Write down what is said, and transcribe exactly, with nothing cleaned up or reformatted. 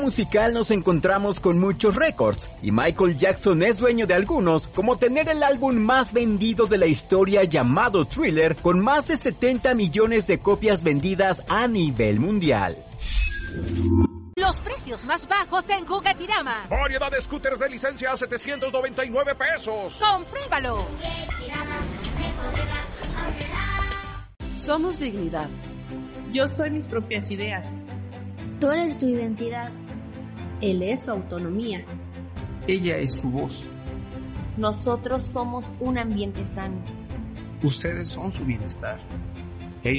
musical nos encontramos con muchos récords, y Michael Jackson es dueño de algunos, como tener el álbum más vendido de la historia llamado Thriller, con más de setenta millones de copias vendidas a nivel mundial. Los precios más bajos en Juguetirama. Variedad de scooters de licencia a setecientos noventa y nueve pesos. ¡Compruébalo! Somos dignidad. Yo soy mis propias ideas. Tú eres tu identidad. Él es su autonomía. Ella es su voz. Nosotros somos un ambiente sano. Ustedes son su bienestar.